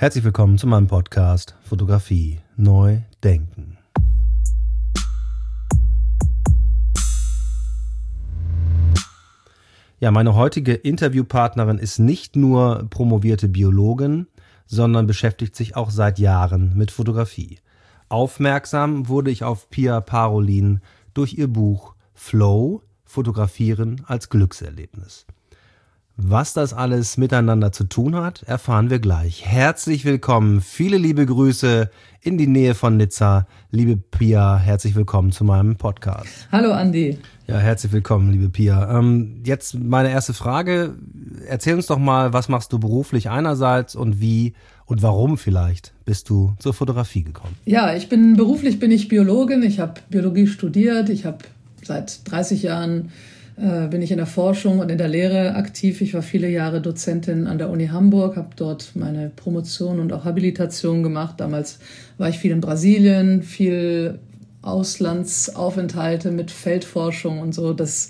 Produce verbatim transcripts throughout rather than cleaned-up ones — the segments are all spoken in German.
Herzlich willkommen zu meinem Podcast Fotografie neu denken. Ja, meine heutige Interviewpartnerin ist nicht nur promovierte Biologin, sondern beschäftigt sich auch seit Jahren mit Fotografie. Aufmerksam wurde ich auf Pia Parolin durch ihr Buch Flow – Fotografieren als Glückserlebnis. Was das alles miteinander zu tun hat, erfahren wir gleich. Herzlich willkommen, viele liebe Grüße in die Nähe von Nizza. Liebe Pia, herzlich willkommen zu meinem Podcast. Hallo Andi. Ja, herzlich willkommen, liebe Pia. Ähm, jetzt meine erste Frage. Erzähl uns doch mal, was machst du beruflich einerseits und wie und warum vielleicht bist du zur Fotografie gekommen? Ja, ich bin beruflich bin ich Biologin. Ich habe Biologie studiert. Ich habe seit dreißig Jahren äh, bin ich in der Forschung und in der Lehre aktiv. Ich war viele Jahre Dozentin an der Uni Hamburg, habe dort meine Promotion und auch Habilitation gemacht. Damals war ich viel in Brasilien, viel Auslandsaufenthalte mit Feldforschung und so. Das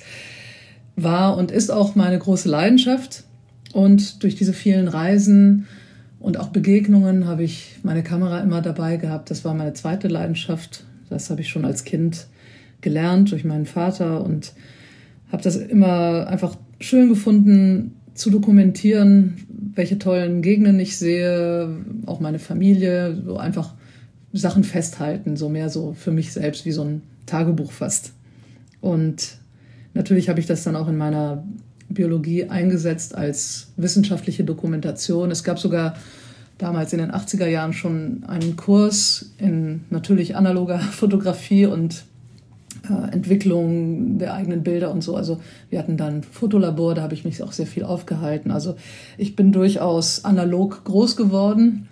war und ist auch meine große Leidenschaft. Und durch diese vielen Reisen und auch Begegnungen habe ich meine Kamera immer dabei gehabt. Das war meine zweite Leidenschaft. Das habe ich schon als Kind gelernt durch meinen Vater und habe das immer einfach schön gefunden, zu dokumentieren, welche tollen Gegenden ich sehe, auch meine Familie, so einfach Sachen festhalten, so mehr so für mich selbst wie so ein Tagebuch fast. Und natürlich habe ich das dann auch in meiner Biologie eingesetzt als wissenschaftliche Dokumentation. Es gab sogar damals in den achtziger Jahren schon einen Kurs in natürlich analoger Fotografie und äh, Entwicklung der eigenen Bilder und so. Also wir hatten dann ein Fotolabor, da habe ich mich auch sehr viel aufgehalten. Also ich bin durchaus analog groß geworden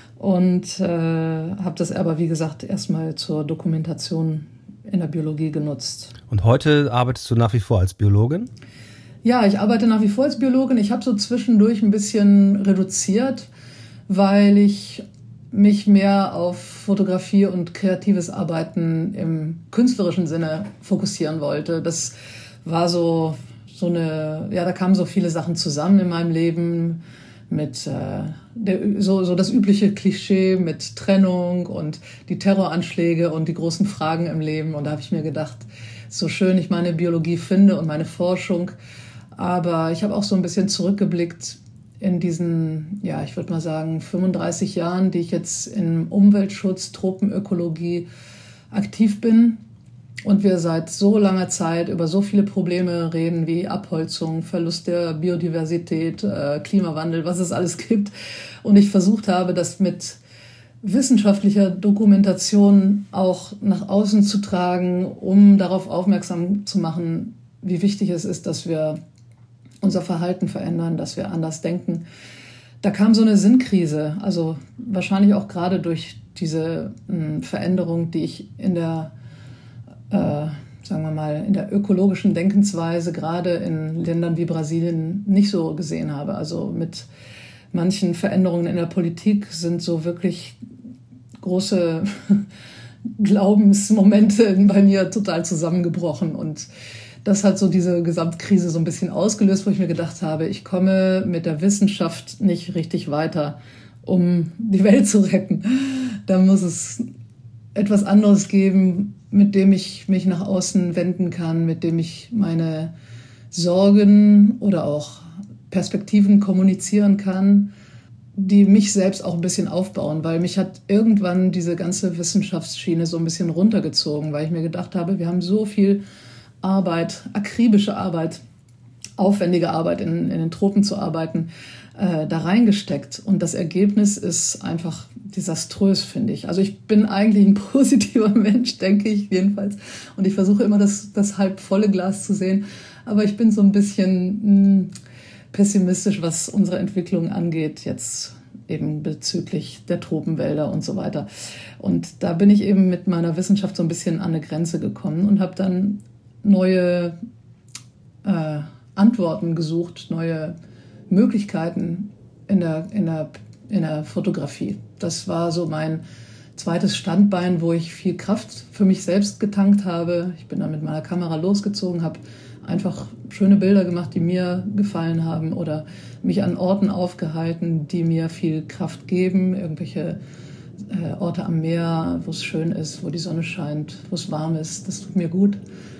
und äh, habe das aber, wie gesagt, erstmal zur Dokumentation in der Biologie genutzt. Und heute arbeitest du nach wie vor als Biologin? Ja, ich arbeite nach wie vor als Biologin. Ich habe so zwischendurch ein bisschen reduziert, weil ich mich mehr auf Fotografie und kreatives Arbeiten im künstlerischen Sinne fokussieren wollte. Das war so, so eine, ja, da kamen so viele Sachen zusammen in meinem Leben mit äh, der, so, so das übliche Klischee mit Trennung und die Terroranschläge und die großen Fragen im Leben. Und da habe ich mir gedacht, so schön ich meine Biologie finde und meine Forschung, aber ich habe auch so ein bisschen zurückgeblickt in diesen, ja, ich würde mal sagen, fünfunddreißig Jahren, die ich jetzt im Umweltschutz, Tropenökologie aktiv bin und wir seit so langer Zeit über so viele Probleme reden wie Abholzung, Verlust der Biodiversität, äh, Klimawandel, was es alles gibt. Und ich versucht habe, das mit wissenschaftlicher Dokumentation auch nach außen zu tragen, um darauf aufmerksam zu machen, wie wichtig es ist, dass wir unser Verhalten verändern, dass wir anders denken. Da kam so eine Sinnkrise, also wahrscheinlich auch gerade durch diese mh, Veränderung, die ich in der, äh, sagen wir mal, in der ökologischen Denkensweise gerade in Ländern wie Brasilien nicht so gesehen habe. Also mit manchen Veränderungen in der Politik sind so wirklich große Glaubensmomente bei mir total zusammengebrochen und das hat so diese Gesamtkrise so ein bisschen ausgelöst, wo ich mir gedacht habe, ich komme mit der Wissenschaft nicht richtig weiter, um die Welt zu retten. Da muss es etwas anderes geben, mit dem ich mich nach außen wenden kann, mit dem ich meine Sorgen oder auch Perspektiven kommunizieren kann, die mich selbst auch ein bisschen aufbauen, weil mich hat irgendwann diese ganze Wissenschaftsschiene so ein bisschen runtergezogen, weil ich mir gedacht habe, wir haben so viel Arbeit, akribische Arbeit, aufwendige Arbeit in, in den Tropen zu arbeiten, äh, da reingesteckt. Und das Ergebnis ist einfach desaströs, finde ich. Also ich bin eigentlich ein positiver Mensch, denke ich jedenfalls. Und ich versuche immer das, das halb volle Glas zu sehen. Aber ich bin so ein bisschen mh, pessimistisch, was unsere Entwicklung angeht, jetzt eben bezüglich der Tropenwälder und so weiter. Und da bin ich eben mit meiner Wissenschaft so ein bisschen an eine Grenze gekommen und habe dann neue äh, Antworten gesucht, neue Möglichkeiten in der, in der, in der Fotografie. Das war so mein zweites Standbein, wo ich viel Kraft für mich selbst getankt habe. Ich bin dann mit meiner Kamera losgezogen, habe einfach schöne Bilder gemacht, die mir gefallen haben oder mich an Orten aufgehalten, die mir viel Kraft geben, irgendwelche äh, Orte am Meer, wo es schön ist, wo die Sonne scheint, wo es warm ist, das tut mir gut.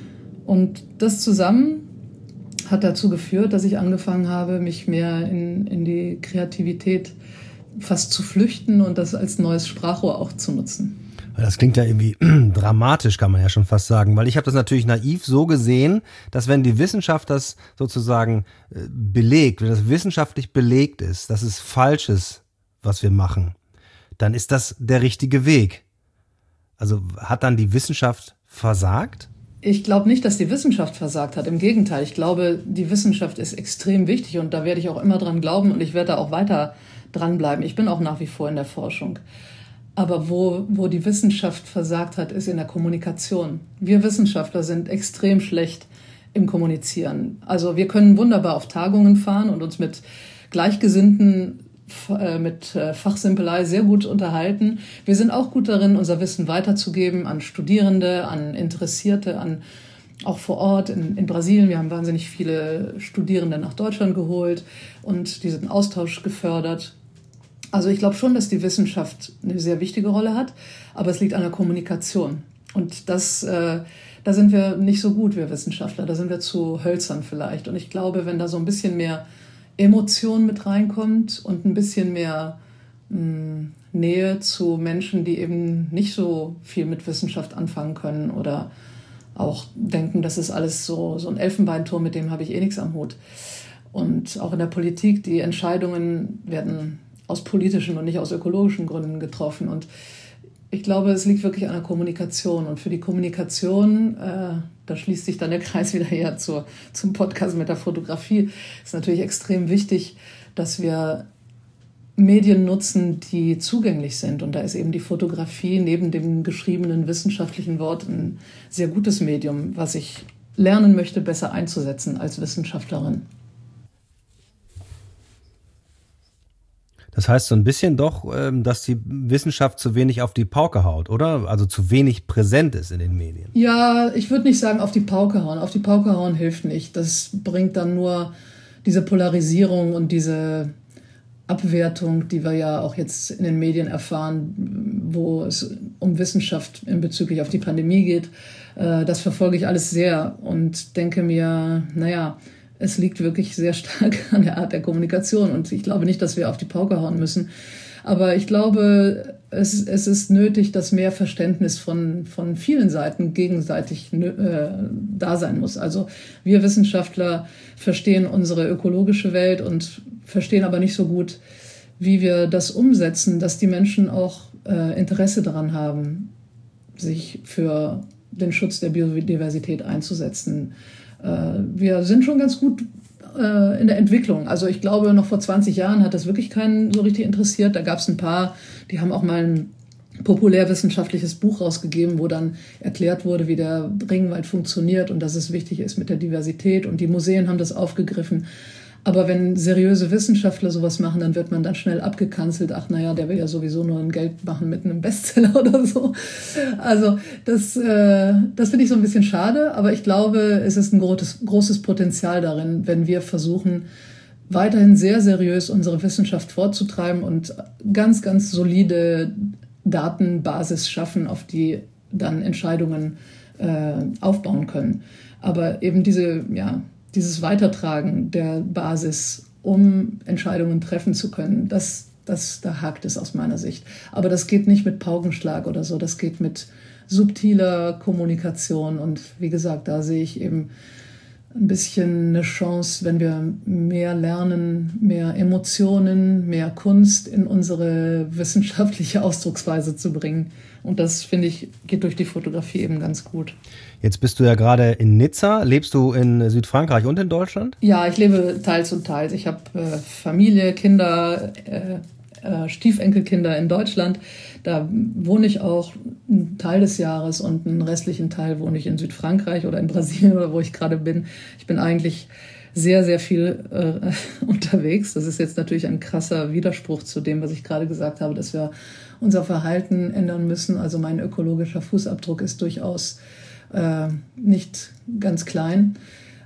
Und das zusammen hat dazu geführt, dass ich angefangen habe, mich mehr in, in die Kreativität fast zu flüchten und das als neues Sprachrohr auch zu nutzen. Das klingt ja irgendwie dramatisch, kann man ja schon fast sagen, weil ich habe das natürlich naiv so gesehen, dass wenn die Wissenschaft das sozusagen belegt, wenn das wissenschaftlich belegt ist, dass es falsch ist, was wir machen, dann ist das der richtige Weg. Also hat dann die Wissenschaft versagt? Ich glaube nicht, dass die Wissenschaft versagt hat. Im Gegenteil, ich glaube, die Wissenschaft ist extrem wichtig und da werde ich auch immer dran glauben und ich werde da auch weiter dranbleiben. Ich bin auch nach wie vor in der Forschung. Aber wo, wo die Wissenschaft versagt hat, ist in der Kommunikation. Wir Wissenschaftler sind extrem schlecht im Kommunizieren. Also wir können wunderbar auf Tagungen fahren und uns mit Gleichgesinnten, äh, mit äh, Fachsimpelei sehr gut unterhalten. Wir sind auch gut darin, unser Wissen weiterzugeben an Studierende, an Interessierte, an auch vor Ort in, in Brasilien. Wir haben wahnsinnig viele Studierende nach Deutschland geholt und diesen Austausch gefördert. Also ich glaube schon, dass die Wissenschaft eine sehr wichtige Rolle hat, aber es liegt an der Kommunikation. Und das, äh, da sind wir nicht so gut, wir Wissenschaftler, da sind wir zu hölzern vielleicht. Und ich glaube, wenn da so ein bisschen mehr Emotion mit reinkommt und ein bisschen mehr mh, Nähe zu Menschen, die eben nicht so viel mit Wissenschaft anfangen können oder auch denken, das ist alles so, so ein Elfenbeinturm, mit dem habe ich eh nichts am Hut. Und auch in der Politik, die Entscheidungen werden aus politischen und nicht aus ökologischen Gründen getroffen. Und ich glaube, es liegt wirklich an der Kommunikation. Und für die Kommunikation, äh, da schließt sich dann der Kreis wieder her zur, zum Podcast mit der Fotografie, ist natürlich extrem wichtig, dass wir Medien nutzen, die zugänglich sind. Und da ist eben die Fotografie neben dem geschriebenen wissenschaftlichen Wort ein sehr gutes Medium, was ich lernen möchte, besser einzusetzen als Wissenschaftlerin. Das heißt so ein bisschen doch, dass die Wissenschaft zu wenig auf die Pauke haut, oder? Also zu wenig präsent ist in den Medien. Ja, ich würde nicht sagen auf die Pauke hauen. Auf die Pauke hauen hilft nicht. Das bringt dann nur diese Polarisierung und diese Abwertung, die wir ja auch jetzt in den Medien erfahren, wo es um Wissenschaft in bezüglich auf die Pandemie geht. Das verfolge ich alles sehr und denke mir, naja, es liegt wirklich sehr stark an der Art der Kommunikation und ich glaube nicht, dass wir auf die Pauke hauen müssen. Aber ich glaube, es, es ist nötig, dass mehr Verständnis von, von vielen Seiten gegenseitig äh, da sein muss. Also wir Wissenschaftler verstehen unsere ökologische Welt und verstehen aber nicht so gut, wie wir das umsetzen, dass die Menschen auch äh, Interesse daran haben, sich für den Schutz der Biodiversität einzusetzen. Wir sind schon ganz gut äh, in der Entwicklung. Also ich glaube, noch vor zwanzig Jahren hat das wirklich keinen so richtig interessiert. Da gab es ein paar, die haben auch mal ein populärwissenschaftliches Buch rausgegeben, wo dann erklärt wurde, wie der Regenwald funktioniert und dass es wichtig ist mit der Diversität. Und die Museen haben das aufgegriffen. Aber wenn seriöse Wissenschaftler sowas machen, dann wird man dann schnell abgekanzelt. Ach naja, der will ja sowieso nur ein Geld machen mit einem Bestseller oder so. Also das, äh, das finde ich so ein bisschen schade. Aber ich glaube, es ist ein großes, großes Potenzial darin, wenn wir versuchen, weiterhin sehr seriös unsere Wissenschaft vorzutreiben und ganz, ganz solide Datenbasis schaffen, auf die dann Entscheidungen äh, aufbauen können. Aber eben diese, ja, dieses Weitertragen der Basis, um Entscheidungen treffen zu können, das, das, da hakt es aus meiner Sicht. Aber das geht nicht mit Paukenschlag oder so, das geht mit subtiler Kommunikation. Und wie gesagt, da sehe ich eben ein bisschen eine Chance, wenn wir mehr lernen, mehr Emotionen, mehr Kunst in unsere wissenschaftliche Ausdrucksweise zu bringen. Und das, finde ich, geht durch die Fotografie eben ganz gut. Jetzt bist du ja gerade in Nizza. Lebst du in Südfrankreich und in Deutschland? Ja, ich lebe teils und teils. Ich habe äh, Familie, Kinder, äh, äh, Stiefenkelkinder in Deutschland. Da wohne ich auch einen Teil des Jahres und einen restlichen Teil wohne ich in Südfrankreich oder in Brasilien oder wo ich gerade bin. Ich bin eigentlich sehr, sehr viel äh, unterwegs. Das ist jetzt natürlich ein krasser Widerspruch zu dem, was ich gerade gesagt habe, dass wir unser Verhalten ändern müssen. Also mein ökologischer Fußabdruck ist durchaus äh, nicht ganz klein.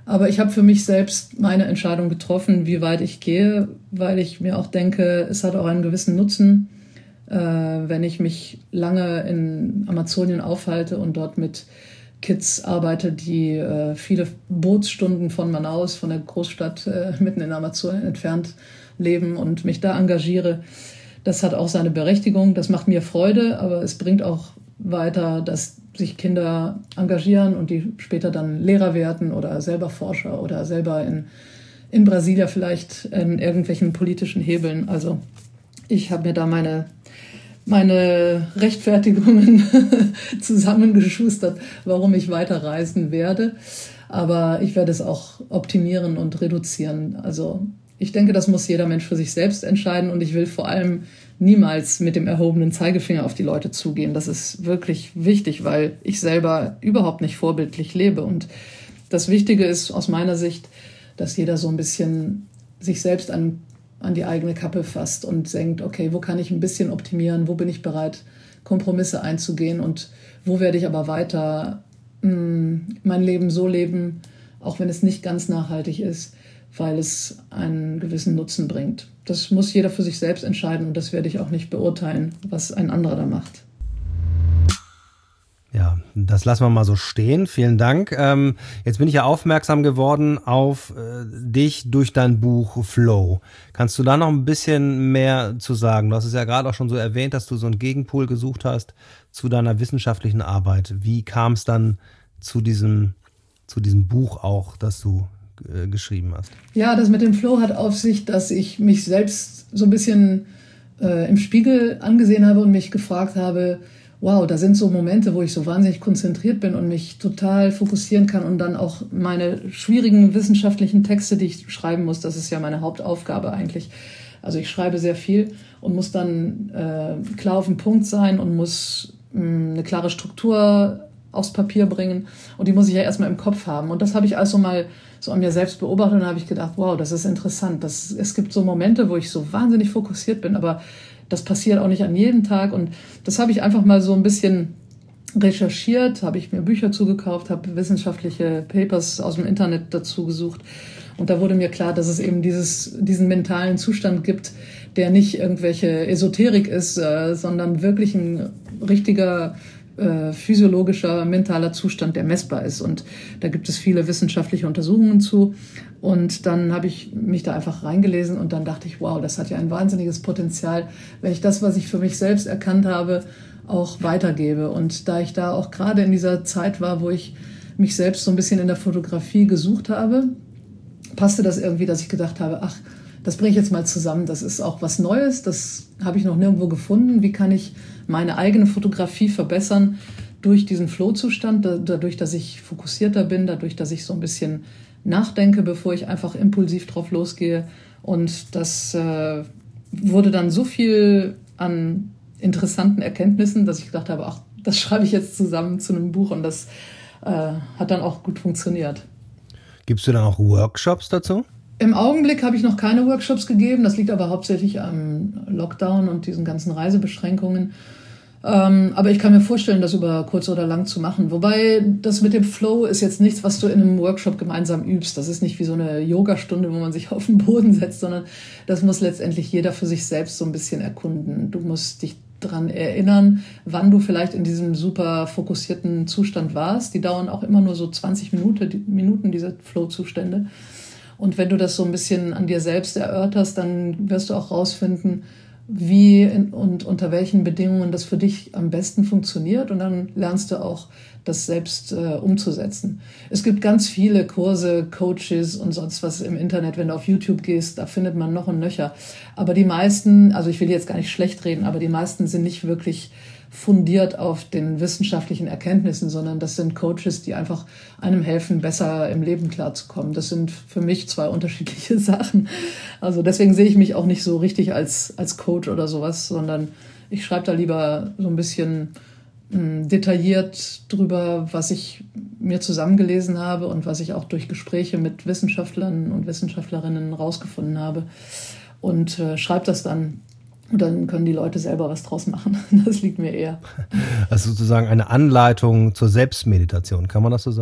Aber ich habe für mich selbst meine Entscheidung getroffen, wie weit ich gehe, weil ich mir auch denke, es hat auch einen gewissen Nutzen, äh, wenn ich mich lange in Amazonien aufhalte und dort mit Kids arbeite, die äh, viele Bootsstunden von Manaus, von der Großstadt äh, mitten in Amazonien entfernt leben und mich da engagiere. Das hat auch seine Berechtigung, das macht mir Freude, aber es bringt auch weiter, dass sich Kinder engagieren und die später dann Lehrer werden oder selber Forscher oder selber in, in Brasilia vielleicht in irgendwelchen politischen Hebeln. Also ich habe mir da meine, meine Rechtfertigungen zusammengeschustert, warum ich weiterreisen werde. Aber ich werde es auch optimieren und reduzieren. Also ich denke, das muss jeder Mensch für sich selbst entscheiden und ich will vor allem niemals mit dem erhobenen Zeigefinger auf die Leute zugehen. Das ist wirklich wichtig, weil ich selber überhaupt nicht vorbildlich lebe. Und das Wichtige ist aus meiner Sicht, dass jeder so ein bisschen sich selbst an, an die eigene Kappe fasst und denkt, okay, wo kann ich ein bisschen optimieren, wo bin ich bereit, Kompromisse einzugehen und wo werde ich aber weiter mh, mein Leben so leben, auch wenn es nicht ganz nachhaltig ist, weil es einen gewissen Nutzen bringt. Das muss jeder für sich selbst entscheiden und das werde ich auch nicht beurteilen, was ein anderer da macht. Ja, das lassen wir mal so stehen. Vielen Dank. Ähm, jetzt bin ich ja aufmerksam geworden auf äh, dich durch dein Buch Flow. Kannst du da noch ein bisschen mehr zu sagen? Du hast es ja gerade auch schon so erwähnt, dass du so einen Gegenpol gesucht hast zu deiner wissenschaftlichen Arbeit. Wie kam es dann zu diesem, zu diesem Buch auch, das du geschrieben hast? Ja, das mit dem Flow hat auf sich, dass ich mich selbst so ein bisschen äh, im Spiegel angesehen habe und mich gefragt habe, wow, da sind so Momente, wo ich so wahnsinnig konzentriert bin und mich total fokussieren kann und dann auch meine schwierigen wissenschaftlichen Texte, die ich schreiben muss, das ist ja meine Hauptaufgabe eigentlich. Also ich schreibe sehr viel und muss dann äh, klar auf den Punkt sein und muss mh, eine klare Struktur aufs Papier bringen und die muss ich ja erstmal im Kopf haben. Und das habe ich also mal so an mir selbst beobachtet und habe ich gedacht, wow, das ist interessant. Das, es gibt so Momente, wo ich so wahnsinnig fokussiert bin, aber das passiert auch nicht an jedem Tag. Und das habe ich einfach mal so ein bisschen recherchiert, habe ich mir Bücher zugekauft, habe wissenschaftliche Papers aus dem Internet dazu gesucht. Und da wurde mir klar, dass es eben dieses, diesen mentalen Zustand gibt, der nicht irgendwelche Esoterik ist, äh, sondern wirklich ein richtiger Äh, physiologischer, mentaler Zustand, der messbar ist. Und da gibt es viele wissenschaftliche Untersuchungen zu. Und dann habe ich mich da einfach reingelesen und dann dachte ich, wow, das hat ja ein wahnsinniges Potenzial, wenn ich das, was ich für mich selbst erkannt habe, auch weitergebe. Und da ich da auch gerade in dieser Zeit war, wo ich mich selbst so ein bisschen in der Fotografie gesucht habe, passte das irgendwie, dass ich gedacht habe, ach, das bringe ich jetzt mal zusammen. Das ist auch was Neues, das habe ich noch nirgendwo gefunden. Wie kann ich meine eigene Fotografie verbessern durch diesen Flow-Zustand, dadurch, dass ich fokussierter bin, dadurch, dass ich so ein bisschen nachdenke, bevor ich einfach impulsiv drauf losgehe. Und das äh, wurde dann so viel an interessanten Erkenntnissen, dass ich gedacht habe, ach, das schreibe ich jetzt zusammen zu einem Buch und das äh, hat dann auch gut funktioniert. Gibst du dann auch Workshops dazu? Im Augenblick habe ich noch keine Workshops gegeben. Das liegt aber hauptsächlich am Lockdown und diesen ganzen Reisebeschränkungen. Ähm, aber ich kann mir vorstellen, das über kurz oder lang zu machen. Wobei das mit dem Flow ist jetzt nichts, was du in einem Workshop gemeinsam übst. Das ist nicht wie so eine Yogastunde, wo man sich auf den Boden setzt, sondern das muss letztendlich jeder für sich selbst so ein bisschen erkunden. Du musst dich daran erinnern, wann du vielleicht in diesem super fokussierten Zustand warst. Die dauern auch immer nur so zwanzig Minuten, Minuten diese Flow-Zustände. Und wenn du das so ein bisschen an dir selbst erörterst, dann wirst du auch rausfinden, wie und unter welchen Bedingungen das für dich am besten funktioniert. Und dann lernst du auch, das selbst äh, umzusetzen. Es gibt ganz viele Kurse, Coaches und sonst was im Internet. Wenn du auf YouTube gehst, da findet man noch und nöcher. Aber die meisten, also ich will jetzt gar nicht schlecht reden, aber die meisten sind nicht wirklich fundiert auf den wissenschaftlichen Erkenntnissen, sondern das sind Coaches, die einfach einem helfen, besser im Leben klarzukommen. Das sind für mich zwei unterschiedliche Sachen. Also deswegen sehe ich mich auch nicht so richtig als, als Coach oder sowas, sondern ich schreibe da lieber so ein bisschen mh, detailliert drüber, was ich mir zusammengelesen habe und was ich auch durch Gespräche mit Wissenschaftlern und Wissenschaftlerinnen rausgefunden habe und äh, schreibe das dann. Und dann können die Leute selber was draus machen. Das liegt mir eher. Also sozusagen eine Anleitung zur Selbstmeditation, kann man das so sagen?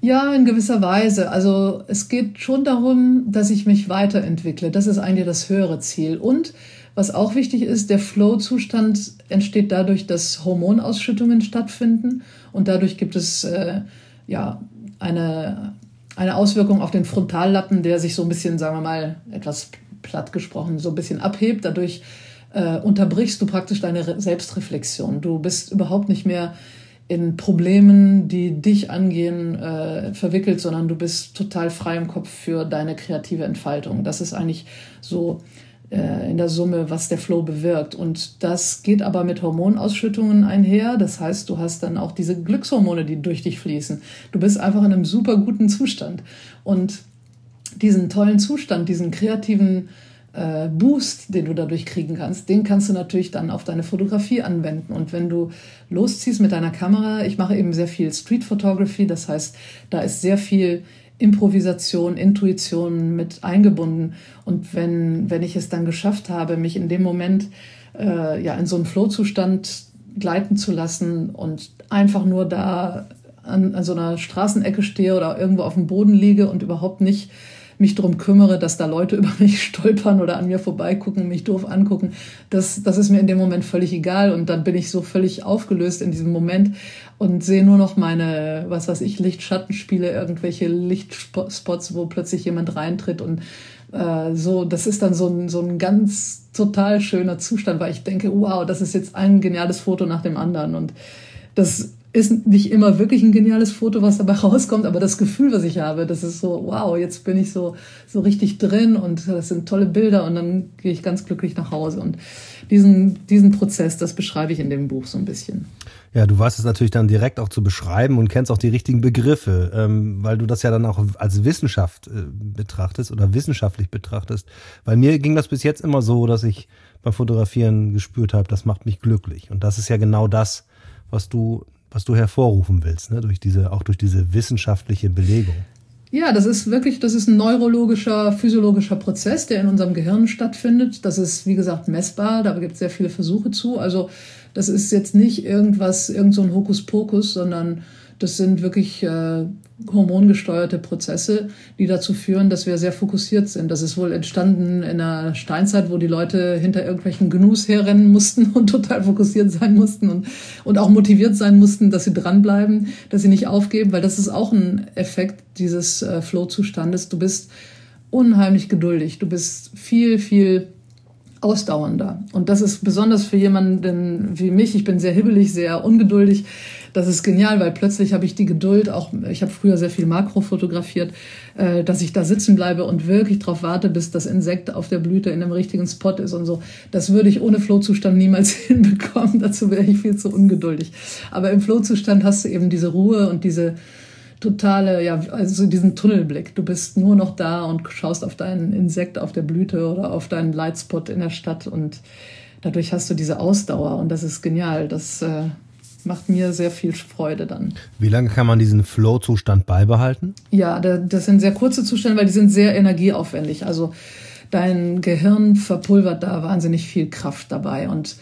Ja, in gewisser Weise. Also es geht schon darum, dass ich mich weiterentwickle. Das ist eigentlich das höhere Ziel. Und was auch wichtig ist, der Flow-Zustand entsteht dadurch, dass Hormonausschüttungen stattfinden. Und dadurch gibt es äh, ja eine, eine Auswirkung auf den Frontallappen, der sich so ein bisschen, sagen wir mal, etwas platt gesprochen, so ein bisschen abhebt. Dadurch äh, unterbrichst du praktisch deine Re- Selbstreflexion. Du bist überhaupt nicht mehr in Problemen, die dich angehen, äh, verwickelt, sondern du bist total frei im Kopf für deine kreative Entfaltung. Das ist eigentlich so äh, in der Summe, was der Flow bewirkt. Und das geht aber mit Hormonausschüttungen einher. Das heißt, du hast dann auch diese Glückshormone, die durch dich fließen. Du bist einfach in einem super guten Zustand. Und diesen tollen Zustand, diesen kreativen äh, Boost, den du dadurch kriegen kannst, den kannst du natürlich dann auf deine Fotografie anwenden. Und wenn du losziehst mit deiner Kamera, ich mache eben sehr viel Street Photography, das heißt, da ist sehr viel Improvisation, Intuition mit eingebunden. Und wenn, wenn ich es dann geschafft habe, mich in dem Moment äh, ja, in so einen Flow-Zustand gleiten zu lassen und einfach nur da an, an so einer Straßenecke stehe oder irgendwo auf dem Boden liege und überhaupt nicht mich darum kümmere, dass da Leute über mich stolpern oder an mir vorbeigucken, mich doof angucken, das, das ist mir in dem Moment völlig egal. Und dann bin ich so völlig aufgelöst in diesem Moment und sehe nur noch meine, was weiß ich, Lichtschattenspiele, irgendwelche Lichtspots, wo plötzlich jemand reintritt. Und äh, so, das ist dann so ein, so ein ganz total schöner Zustand, weil ich denke, wow, das ist jetzt ein geniales Foto nach dem anderen. Und das ist nicht immer wirklich ein geniales Foto, was dabei rauskommt, aber das Gefühl, was ich habe, das ist so, wow, jetzt bin ich so, so richtig drin und das sind tolle Bilder und dann gehe ich ganz glücklich nach Hause. Und diesen, diesen Prozess, das beschreibe ich in dem Buch so ein bisschen. Ja, du weißt es natürlich dann direkt auch zu beschreiben und kennst auch die richtigen Begriffe, ähm, weil du das ja dann auch als Wissenschaft äh, betrachtest oder wissenschaftlich betrachtest. Bei mir ging das bis jetzt immer so, dass ich beim Fotografieren gespürt habe, das macht mich glücklich. Und das ist ja genau das, was du was du hervorrufen willst, ne? Durch diese, auch durch diese wissenschaftliche Belegung. Ja, das ist wirklich, das ist ein neurologischer, physiologischer Prozess, der in unserem Gehirn stattfindet. Das ist, wie gesagt, messbar, da gibt es sehr viele Versuche zu. Also das ist jetzt nicht irgendwas, irgend so ein Hokuspokus, sondern das sind wirklich äh, hormongesteuerte Prozesse, die dazu führen, dass wir sehr fokussiert sind. Das ist wohl entstanden in der Steinzeit, wo die Leute hinter irgendwelchen Gnus herrennen mussten und total fokussiert sein mussten und, und auch motiviert sein mussten, dass sie dranbleiben, dass sie nicht aufgeben, weil das ist auch ein Effekt dieses äh, Flow-Zustandes. Du bist unheimlich geduldig, du bist viel, viel ausdauernder. Und das ist besonders für jemanden wie mich, ich bin sehr hibbelig, sehr ungeduldig. Das ist genial, weil plötzlich habe ich die Geduld, auch ich habe früher sehr viel Makro fotografiert, äh, dass ich da sitzen bleibe und wirklich darauf warte, bis das Insekt auf der Blüte in einem richtigen Spot ist und so. Das würde ich ohne Flow-Zustand niemals hinbekommen. Dazu wäre ich viel zu ungeduldig. Aber im Flow-Zustand hast du eben diese Ruhe und diese totale, ja, also diesen Tunnelblick. Du bist nur noch da und schaust auf deinen Insekt auf der Blüte oder auf deinen Lightspot in der Stadt und dadurch hast du diese Ausdauer und das ist genial. Das äh, macht mir sehr viel Freude dann. Wie lange kann man diesen Flow-Zustand beibehalten? Ja, das sind sehr kurze Zustände, weil die sind sehr energieaufwendig. Also dein Gehirn verpulvert da wahnsinnig viel Kraft dabei und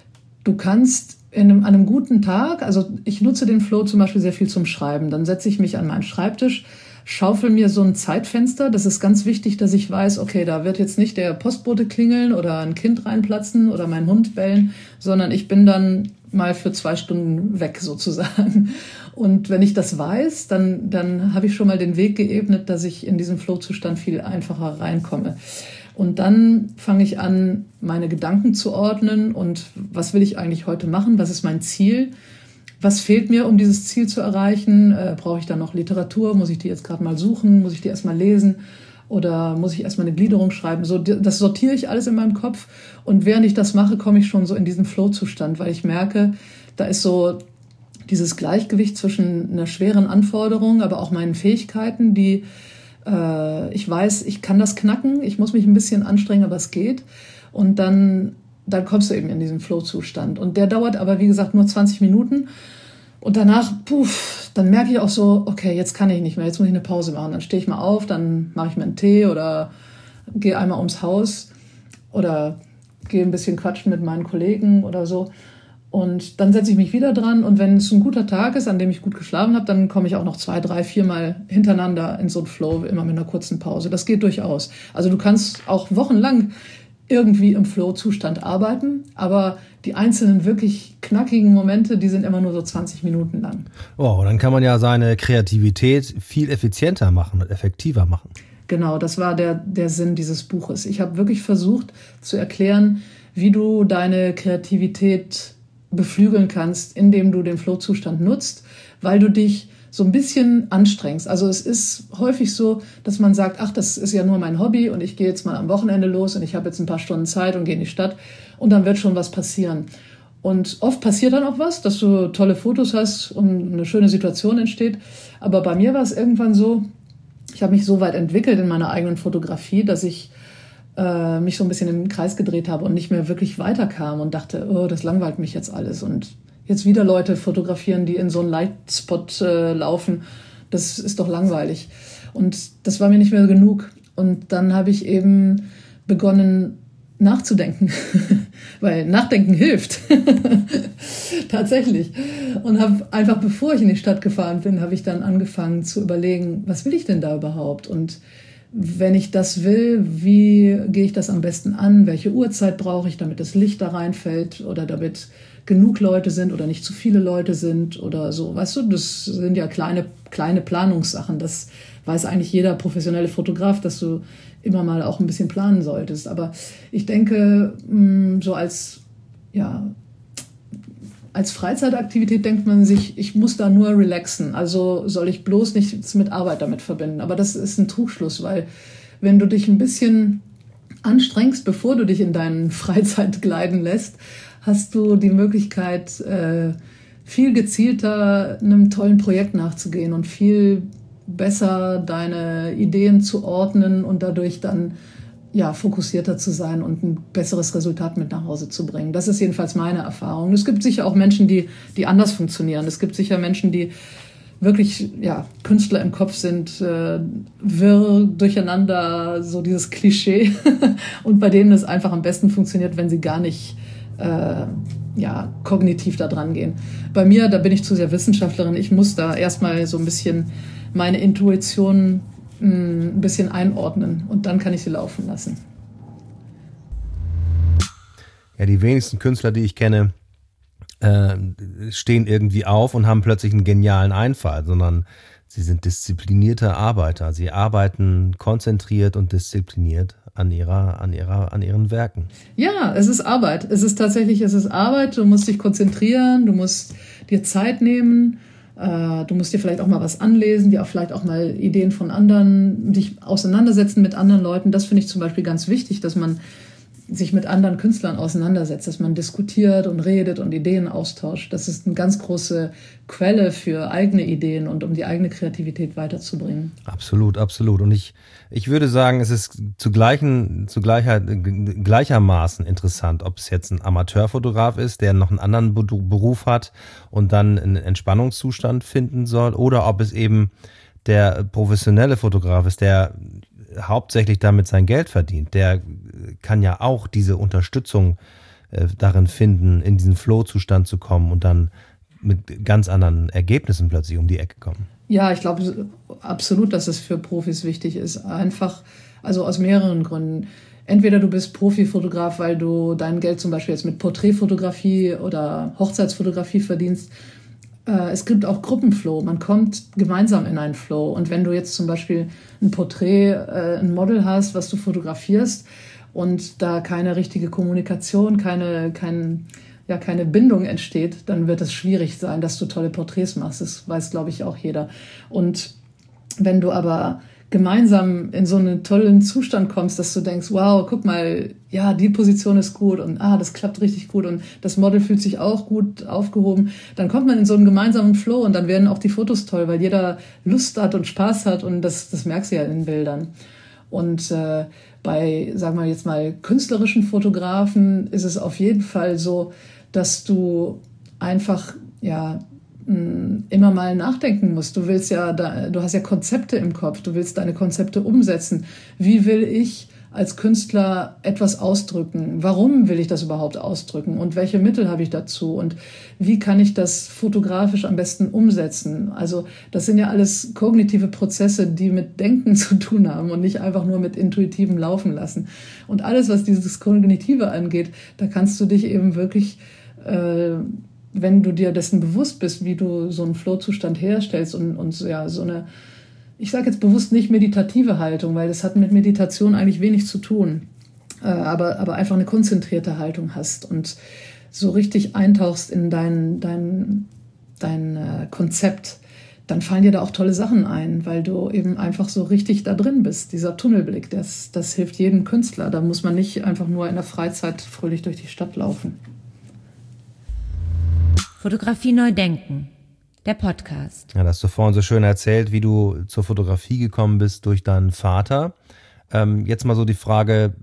du kannst in einem, an einem guten Tag, also ich nutze den Flow zum Beispiel sehr viel zum Schreiben. Dann setze ich mich an meinen Schreibtisch, schaufel mir so ein Zeitfenster. Das ist ganz wichtig, dass ich weiß, okay, da wird jetzt nicht der Postbote klingeln oder ein Kind reinplatzen oder mein Hund bellen, sondern ich bin dann mal für zwei Stunden weg sozusagen. Und wenn ich das weiß, dann, dann habe ich schon mal den Weg geebnet, dass ich in diesen Flow-Zustand viel einfacher reinkomme. Und dann fange ich an, meine Gedanken zu ordnen und was will ich eigentlich heute machen? Was ist mein Ziel? Was fehlt mir, um dieses Ziel zu erreichen? Äh, brauche ich da noch Literatur? Muss ich die jetzt gerade mal suchen? Muss ich die erstmal lesen? Oder muss ich erstmal eine Gliederung schreiben? So, das sortiere ich alles in meinem Kopf. Und während ich das mache, komme ich schon so in diesen Flow-Zustand, weil ich merke, da ist so dieses Gleichgewicht zwischen einer schweren Anforderung, aber auch meinen Fähigkeiten, die ich weiß, ich kann das knacken, ich muss mich ein bisschen anstrengen, aber es geht. Und dann, dann kommst du eben in diesen Flow-Zustand. Und der dauert aber, wie gesagt, nur zwanzig Minuten. Und danach, puff, dann merke ich auch so, okay, jetzt kann ich nicht mehr, jetzt muss ich eine Pause machen. Dann stehe ich mal auf, dann mache ich mir einen Tee oder gehe einmal ums Haus oder gehe ein bisschen quatschen mit meinen Kollegen oder so. Und dann setze ich mich wieder dran und wenn es ein guter Tag ist, an dem ich gut geschlafen habe, dann komme ich auch noch zwei, drei, viermal hintereinander in so einen Flow, immer mit einer kurzen Pause. Das geht durchaus. Also du kannst auch wochenlang irgendwie im Flow-Zustand arbeiten, aber die einzelnen wirklich knackigen Momente, die sind immer nur so zwanzig Minuten lang. Oh, dann kann man ja seine Kreativität viel effizienter machen und effektiver machen. Genau, das war der, der Sinn dieses Buches. Ich habe wirklich versucht zu erklären, wie du deine Kreativität beflügeln kannst, indem du den Flow-Zustand nutzt, weil du dich so ein bisschen anstrengst. Also es ist häufig so, dass man sagt, ach, das ist ja nur mein Hobby und ich gehe jetzt mal am Wochenende los und ich habe jetzt ein paar Stunden Zeit und gehe in die Stadt und dann wird schon was passieren. Und oft passiert dann auch was, dass du tolle Fotos hast und eine schöne Situation entsteht. Aber bei mir war es irgendwann so, ich habe mich so weit entwickelt in meiner eigenen Fotografie, dass ich äh, mich so ein bisschen im Kreis gedreht habe und nicht mehr wirklich weiterkam und dachte, oh, das langweilt mich jetzt alles. Und jetzt wieder Leute fotografieren, die in so einen Lightspot äh, laufen, das ist doch langweilig. Und das war mir nicht mehr genug. Und dann habe ich eben begonnen nachzudenken, weil Nachdenken hilft. Tatsächlich. Und habe einfach, bevor ich in die Stadt gefahren bin, habe ich dann angefangen zu überlegen, was will ich denn da überhaupt? Und wenn ich das will, wie gehe ich das am besten an? Welche Uhrzeit brauche ich, damit das Licht da reinfällt oder damit genug Leute sind oder nicht zu viele Leute sind oder so. Weißt du, das sind ja kleine, kleine Planungssachen. Das weiß eigentlich jeder professionelle Fotograf, dass du immer mal auch ein bisschen planen solltest. Aber ich denke, so als, ja, als Freizeitaktivität denkt man sich, ich muss da nur relaxen. Also soll ich bloß nichts mit Arbeit damit verbinden. Aber das ist ein Trugschluss, weil wenn du dich ein bisschen anstrengst, bevor du dich in deine Freizeit gleiten lässt, hast du die Möglichkeit, äh, viel gezielter einem tollen Projekt nachzugehen und viel besser deine Ideen zu ordnen und dadurch dann ja, fokussierter zu sein und ein besseres Resultat mit nach Hause zu bringen. Das ist jedenfalls meine Erfahrung. Es gibt sicher auch Menschen, die, die anders funktionieren. Es gibt sicher Menschen, die wirklich ja, Künstler im Kopf sind, äh, wirr, durcheinander, so dieses Klischee. Und bei denen es einfach am besten funktioniert, wenn sie gar nicht äh, ja, kognitiv da dran gehen. Bei mir, da bin ich zu sehr Wissenschaftlerin. Ich muss da erstmal so ein bisschen meine Intuition ein bisschen einordnen und dann kann ich sie laufen lassen. Ja, die wenigsten Künstler, die ich kenne, äh, stehen irgendwie auf und haben plötzlich einen genialen Einfall, sondern sie sind disziplinierte Arbeiter. Sie arbeiten konzentriert und diszipliniert an ihrer, an ihrer, an ihren Werken. Ja, es ist Arbeit. Es ist tatsächlich, es ist Arbeit. Du musst dich konzentrieren, du musst dir Zeit nehmen. Du musst dir vielleicht auch mal was anlesen, dir auch vielleicht auch mal Ideen von anderen, dich auseinandersetzen mit anderen Leuten. Das finde ich zum Beispiel ganz wichtig, dass man sich mit anderen Künstlern auseinandersetzt, dass man diskutiert und redet und Ideen austauscht. Das ist eine ganz große Quelle für eigene Ideen und um die eigene Kreativität weiterzubringen. Absolut, absolut. Und ich, ich würde sagen, es ist zu gleichen, zu gleicher, gleichermaßen interessant, ob es jetzt ein Amateurfotograf ist, der noch einen anderen Beruf hat und dann einen Entspannungszustand finden soll, oder ob es eben der professionelle Fotograf ist, der hauptsächlich damit sein Geld verdient. Der kann ja auch diese Unterstützung äh, darin finden, in diesen Flow-Zustand zu kommen und dann mit ganz anderen Ergebnissen plötzlich um die Ecke kommen. Ja, ich glaube absolut, dass es für Profis wichtig ist. Einfach, also aus mehreren Gründen. Entweder du bist Profifotograf, weil du dein Geld zum Beispiel jetzt mit Porträtfotografie oder Hochzeitsfotografie verdienst. Es gibt auch Gruppenflow. Man kommt gemeinsam in einen Flow. Und wenn du jetzt zum Beispiel ein Porträt, ein Model hast, was du fotografierst und da keine richtige Kommunikation, keine, kein, ja, keine Bindung entsteht, dann wird es schwierig sein, dass du tolle Porträts machst. Das weiß, glaube ich, auch jeder. Und wenn du aber gemeinsam in so einen tollen Zustand kommst, dass du denkst, wow, guck mal, ja, die Position ist gut und ah, das klappt richtig gut und das Model fühlt sich auch gut aufgehoben, dann kommt man in so einen gemeinsamen Flow und dann werden auch die Fotos toll, weil jeder Lust hat und Spaß hat und das, das merkst du ja in den Bildern. Und äh, bei, sagen wir jetzt mal, künstlerischen Fotografen ist es auf jeden Fall so, dass du einfach, ja, immer mal nachdenken musst. Du willst ja, da, du hast ja Konzepte im Kopf, du willst deine Konzepte umsetzen. Wie will ich als Künstler etwas ausdrücken. Warum will ich das überhaupt ausdrücken und welche Mittel habe ich dazu und wie kann ich das fotografisch am besten umsetzen? Also das sind ja alles kognitive Prozesse, die mit Denken zu tun haben und nicht einfach nur mit intuitivem Laufen lassen. Und alles, was dieses Kognitive angeht, da kannst du dich eben wirklich, äh, wenn du dir dessen bewusst bist, wie du so einen Flow-Zustand herstellst und, und ja, so eine, ich sage jetzt bewusst nicht meditative Haltung, weil das hat mit Meditation eigentlich wenig zu tun, äh, aber, aber einfach eine konzentrierte Haltung hast und so richtig eintauchst in dein, dein, dein äh, Konzept, dann fallen dir da auch tolle Sachen ein, weil du eben einfach so richtig da drin bist. Dieser Tunnelblick, das, das hilft jedem Künstler. Da muss man nicht einfach nur in der Freizeit fröhlich durch die Stadt laufen. Fotografie neu denken. Der Podcast. Ja, das hast du vorhin so schön erzählt, wie du zur Fotografie gekommen bist durch deinen Vater. Ähm, jetzt mal so die Frage,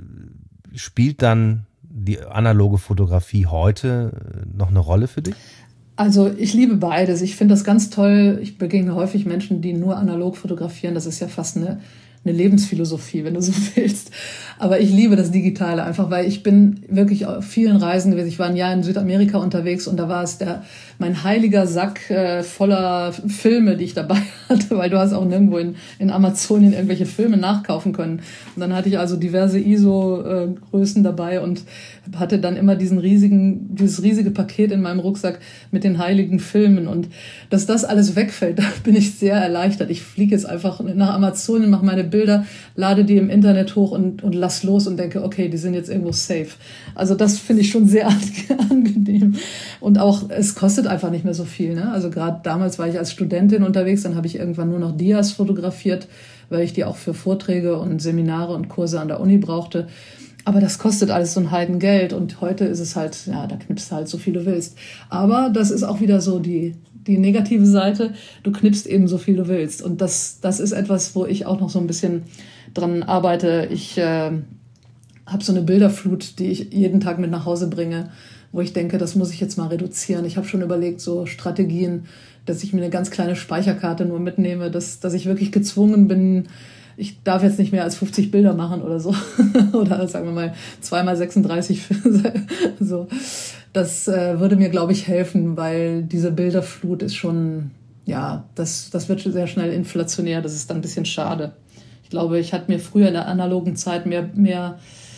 spielt dann die analoge Fotografie heute noch eine Rolle für dich? Also ich liebe beides. Ich finde das ganz toll. Ich begegne häufig Menschen, die nur analog fotografieren. Das ist ja fast eine, eine Lebensphilosophie, wenn du so willst. Aber ich liebe das Digitale einfach, weil ich bin wirklich auf vielen Reisen gewesen. Ich war ein Jahr in Südamerika unterwegs und da war es der mein heiliger Sack äh, voller Filme, die ich dabei hatte, weil du hast auch nirgendwo in, in Amazonien irgendwelche Filme nachkaufen können. Und dann hatte ich also diverse I S O-Größen dabei und hatte dann immer diesen riesigen, dieses riesige Paket in meinem Rucksack mit den heiligen Filmen. Und dass das alles wegfällt, da bin ich sehr erleichtert. Ich fliege jetzt einfach nach Amazonien, mache meine Bilder, lade die im Internet hoch und, und lass los und denke, okay, die sind jetzt irgendwo safe. Also das finde ich schon sehr angenehm. Und auch, es kostet einfach nicht mehr so viel, ne? Also gerade damals war ich als Studentin unterwegs, dann habe ich irgendwann nur noch Dias fotografiert, weil ich die auch für Vorträge und Seminare und Kurse an der Uni brauchte. Aber das kostet alles so ein Heidengeld und heute ist es halt, ja, da knippst du halt so viel du willst. Aber das ist auch wieder so die, die negative Seite, du knippst eben so viel du willst. Und das, das ist etwas, wo ich auch noch so ein bisschen dran arbeite. Ich äh, habe so eine Bilderflut, die ich jeden Tag mit nach Hause bringe, wo ich denke, das muss ich jetzt mal reduzieren. Ich habe schon überlegt, so Strategien, dass ich mir eine ganz kleine Speicherkarte nur mitnehme, dass, dass ich wirklich gezwungen bin, ich darf jetzt nicht mehr als fünfzig Bilder machen oder so. Oder sagen wir mal zwei mal sechsunddreißig. So. Das äh, würde mir, glaube ich, helfen, weil diese Bilderflut ist schon, ja, das, das wird sehr schnell inflationär. Das ist dann ein bisschen schade. Ich glaube, ich hatte mir früher in der analogen Zeit mehr, mehr,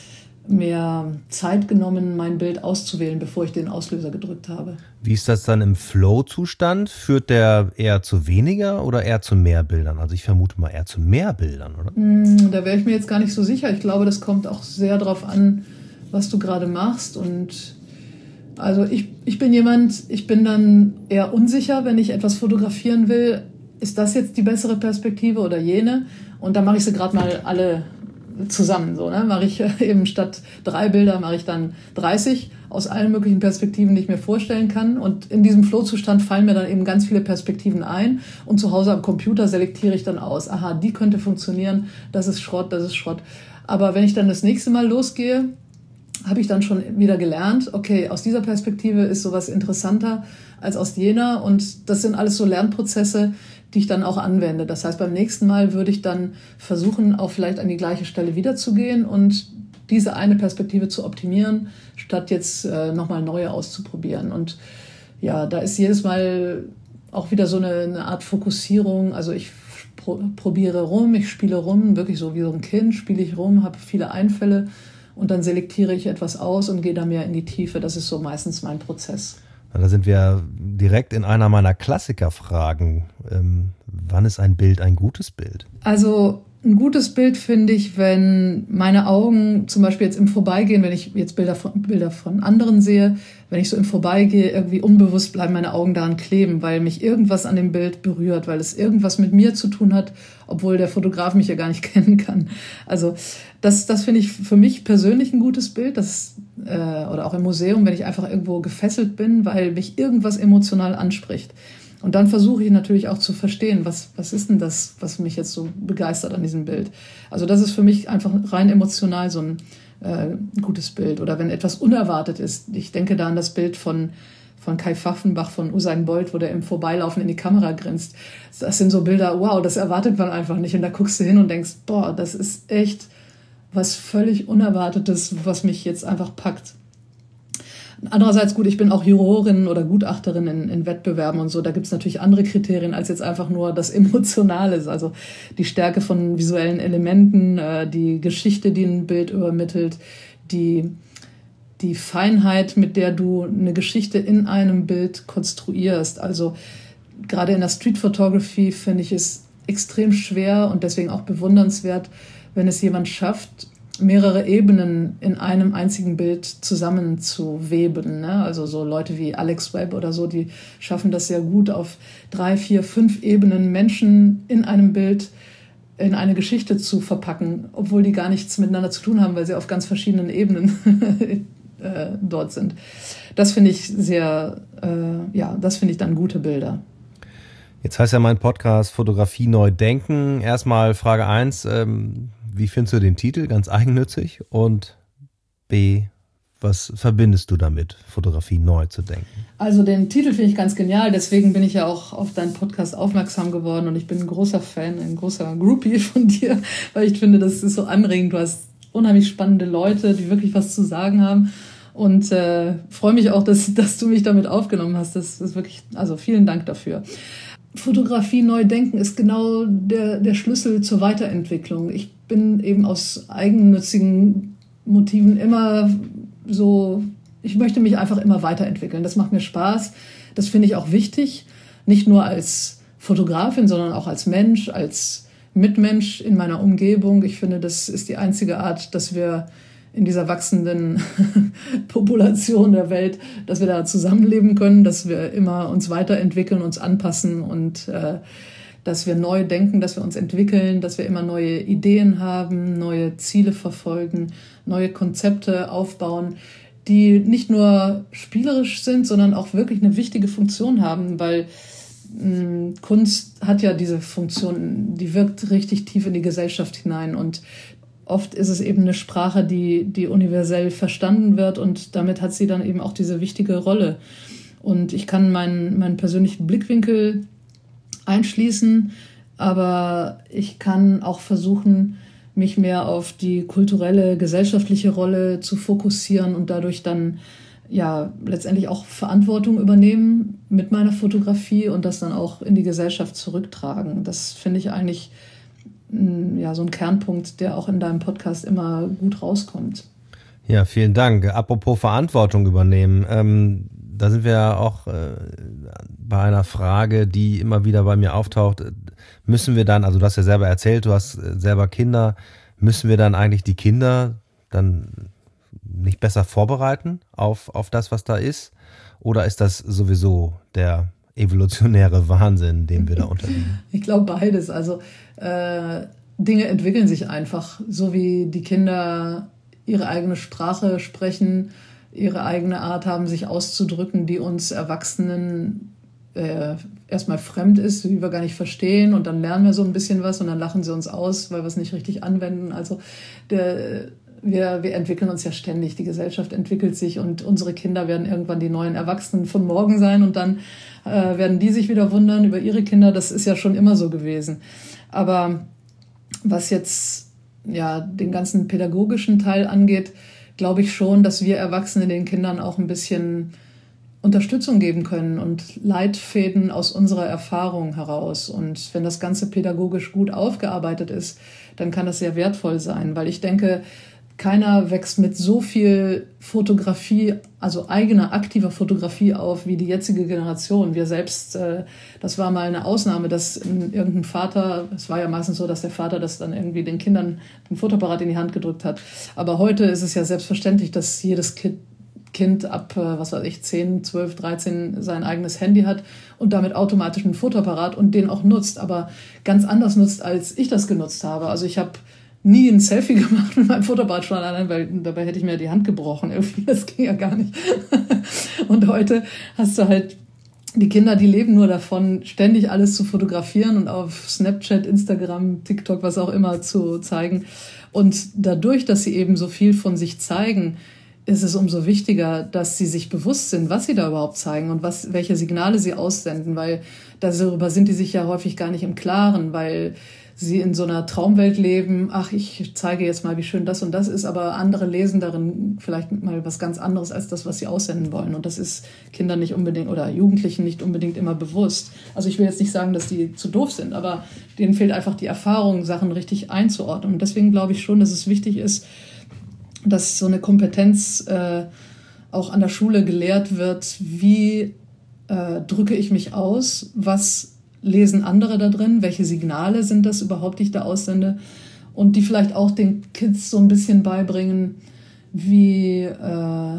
mehr Zeit genommen, mein Bild auszuwählen, bevor ich den Auslöser gedrückt habe. Wie ist das dann im Flow-Zustand? Führt der eher zu weniger oder eher zu mehr Bildern? Also ich vermute mal eher zu mehr Bildern, oder? Da wäre ich mir jetzt gar nicht so sicher. Ich glaube, das kommt auch sehr darauf an, was du gerade machst. Und also ich, ich bin jemand, ich bin dann eher unsicher, wenn ich etwas fotografieren will. Ist das jetzt die bessere Perspektive oder jene? Und dann mache ich sie gerade mal alle zusammen, so, ne? Mache ich eben statt drei Bilder, mache ich dann dreißig aus allen möglichen Perspektiven, die ich mir vorstellen kann. Und in diesem Flow-Zustand fallen mir dann eben ganz viele Perspektiven ein. Und zu Hause am Computer selektiere ich dann aus. Aha, die könnte funktionieren, das ist Schrott, das ist Schrott. Aber wenn ich dann das nächste Mal losgehe, habe ich dann schon wieder gelernt, okay, aus dieser Perspektive ist sowas interessanter als aus jener. Und das sind alles so Lernprozesse, die ich dann auch anwende. Das heißt, beim nächsten Mal würde ich dann versuchen, auch vielleicht an die gleiche Stelle wiederzugehen und diese eine Perspektive zu optimieren, statt jetzt äh, nochmal neue auszuprobieren. Und ja, da ist jedes Mal auch wieder so eine, eine Art Fokussierung. Also ich pro, probiere rum, ich spiele rum, wirklich so wie so ein Kind spiele ich rum, habe viele Einfälle und dann selektiere ich etwas aus und gehe da mehr in die Tiefe. Das ist so meistens mein Prozess. Da sind wir direkt in einer meiner Klassikerfragen. Ähm, wann ist ein Bild ein gutes Bild? Also ein gutes Bild finde ich, wenn meine Augen zum Beispiel jetzt im Vorbeigehen, wenn ich jetzt Bilder von, Bilder von anderen sehe, wenn ich so im Vorbeigehen irgendwie unbewusst bleiben meine Augen daran kleben, weil mich irgendwas an dem Bild berührt, weil es irgendwas mit mir zu tun hat, obwohl der Fotograf mich ja gar nicht kennen kann. Also das, das finde ich für mich persönlich ein gutes Bild. Das äh, oder auch im Museum, wenn ich einfach irgendwo gefesselt bin, weil mich irgendwas emotional anspricht. Und dann versuche ich natürlich auch zu verstehen, was, was ist denn das, was mich jetzt so begeistert an diesem Bild. Also das ist für mich einfach rein emotional so ein äh, gutes Bild. Oder wenn etwas unerwartet ist. Ich denke da an das Bild von, von Kai Pfaffenbach, von Usain Bolt, wo der im Vorbeilaufen in die Kamera grinst. Das sind so Bilder, wow, das erwartet man einfach nicht. Und da guckst du hin und denkst, boah, das ist echt was völlig Unerwartetes, was mich jetzt einfach packt. Andererseits gut, ich bin auch Jurorin oder Gutachterin in, in Wettbewerben und so. Da gibt es natürlich andere Kriterien als jetzt einfach nur das Emotionale. Also die Stärke von visuellen Elementen, äh, die Geschichte, die ein Bild übermittelt, die, die Feinheit, mit der du eine Geschichte in einem Bild konstruierst. Also gerade in der Street Photography finde ich es extrem schwer und deswegen auch bewundernswert, wenn es jemand schafft, mehrere Ebenen in einem einzigen Bild zusammenzuweben. Ne? Also so Leute wie Alex Webb oder so, die schaffen das sehr gut, auf drei, vier, fünf Ebenen Menschen in einem Bild in eine Geschichte zu verpacken, obwohl die gar nichts miteinander zu tun haben, weil sie auf ganz verschiedenen Ebenen äh, dort sind. Das finde ich sehr, äh, ja, das finde ich dann gute Bilder. Jetzt heißt ja mein Podcast Fotografie neu denken. Erstmal Frage eins, ähm, wie findest du den Titel? Ganz eigennützig. Und B, was verbindest du damit, Fotografie neu zu denken? Also den Titel finde ich ganz genial. Deswegen bin ich ja auch auf deinen Podcast aufmerksam geworden. Und ich bin ein großer Fan, ein großer Groupie von dir, weil ich finde, das ist so anregend. Du hast unheimlich spannende Leute, die wirklich was zu sagen haben. Und äh, freue mich auch, dass, dass du mich damit aufgenommen hast. Das ist wirklich, also vielen Dank dafür. Fotografie neu denken ist genau der, der Schlüssel zur Weiterentwicklung. Ich bin eben aus eigennützigen Motiven immer so, ich möchte mich einfach immer weiterentwickeln. Das macht mir Spaß. Das finde ich auch wichtig. Nicht nur als Fotografin, sondern auch als Mensch, als Mitmensch in meiner Umgebung. Ich finde, das ist die einzige Art, dass wir in dieser wachsenden Population der Welt, dass wir da zusammenleben können, dass wir immer uns weiterentwickeln, uns anpassen und äh, dass wir neu denken, dass wir uns entwickeln, dass wir immer neue Ideen haben, neue Ziele verfolgen, neue Konzepte aufbauen, die nicht nur spielerisch sind, sondern auch wirklich eine wichtige Funktion haben, weil mh, Kunst hat ja diese Funktion, die wirkt richtig tief in die Gesellschaft hinein und oft ist es eben eine Sprache, die, die universell verstanden wird und damit hat sie dann eben auch diese wichtige Rolle. Und ich kann meinen, meinen persönlichen Blickwinkel einschließen, aber ich kann auch versuchen, mich mehr auf die kulturelle, gesellschaftliche Rolle zu fokussieren und dadurch dann ja letztendlich auch Verantwortung übernehmen mit meiner Fotografie und das dann auch in die Gesellschaft zurücktragen. Das finde ich eigentlich ja, so ein Kernpunkt, der auch in deinem Podcast immer gut rauskommt. Ja, vielen Dank. Apropos Verantwortung übernehmen, ähm, da sind wir ja auch äh, bei einer Frage, die immer wieder bei mir auftaucht. Müssen wir dann, also du hast ja selber erzählt, du hast selber Kinder, müssen wir dann eigentlich die Kinder dann nicht besser vorbereiten auf, auf das, was da ist? Oder ist das sowieso der evolutionäre Wahnsinn, dem wir da unterliegen? Ich glaube beides. Also äh, Dinge entwickeln sich einfach, so wie die Kinder ihre eigene Sprache sprechen, ihre eigene Art haben, sich auszudrücken, die uns Erwachsenen äh, erstmal fremd ist, die wir gar nicht verstehen und dann lernen wir so ein bisschen was und dann lachen sie uns aus, weil wir es nicht richtig anwenden. Also der Wir, wir entwickeln uns ja ständig, die Gesellschaft entwickelt sich und unsere Kinder werden irgendwann die neuen Erwachsenen von morgen sein und dann äh, werden die sich wieder wundern über ihre Kinder. Das ist ja schon immer so gewesen. Aber was jetzt ja den ganzen pädagogischen Teil angeht, glaube ich schon, dass wir Erwachsene den Kindern auch ein bisschen Unterstützung geben können und Leitfäden aus unserer Erfahrung heraus. Und wenn das Ganze pädagogisch gut aufgearbeitet ist, dann kann das sehr wertvoll sein, weil ich denke, keiner wächst mit so viel Fotografie, also eigener aktiver Fotografie auf wie die jetzige Generation. Wir selbst, äh, das war mal eine Ausnahme, dass irgendein Vater, es war ja meistens so, dass der Vater das dann irgendwie den Kindern den Fotoapparat in die Hand gedrückt hat. Aber heute ist es ja selbstverständlich, dass jedes Kind Kind ab, was weiß ich, zehn, zwölf, dreizehn sein eigenes Handy hat und damit automatisch einen Fotoapparat und den auch nutzt, aber ganz anders nutzt, als ich das genutzt habe. Also ich habe nie ein Selfie gemacht mit meinem Fotoapparat schon allein, weil dabei hätte ich mir die Hand gebrochen. Irgendwie, das ging ja gar nicht. Und heute hast du halt die Kinder, die leben nur davon, ständig alles zu fotografieren und auf Snapchat, Instagram, TikTok, was auch immer zu zeigen. Und dadurch, dass sie eben so viel von sich zeigen, ist es umso wichtiger, dass sie sich bewusst sind, was sie da überhaupt zeigen und was, welche Signale sie aussenden, weil darüber sind die sich ja häufig gar nicht im Klaren, weil sie in so einer Traumwelt leben, ach, ich zeige jetzt mal, wie schön das und das ist, aber andere lesen darin vielleicht mal was ganz anderes als das, was sie aussenden wollen. Und das ist Kindern nicht unbedingt oder Jugendlichen nicht unbedingt immer bewusst. Also ich will jetzt nicht sagen, dass die zu doof sind, aber denen fehlt einfach die Erfahrung, Sachen richtig einzuordnen. Und deswegen glaube ich schon, dass es wichtig ist, dass so eine Kompetenz äh, auch an der Schule gelehrt wird, wie äh, drücke ich mich aus, was lesen andere da drin, welche Signale sind das überhaupt, die ich da aussende, und die vielleicht auch den Kids so ein bisschen beibringen, wie, äh,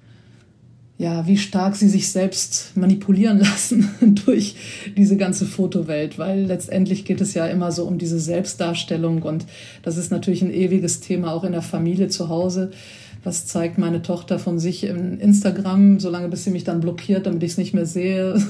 ja, wie stark sie sich selbst manipulieren lassen durch diese ganze Fotowelt, weil letztendlich geht es ja immer so um diese Selbstdarstellung, und das ist natürlich ein ewiges Thema auch in der Familie zu Hause. Was zeigt meine Tochter von sich in Instagram, solange bis sie mich dann blockiert, damit ich es nicht mehr sehe.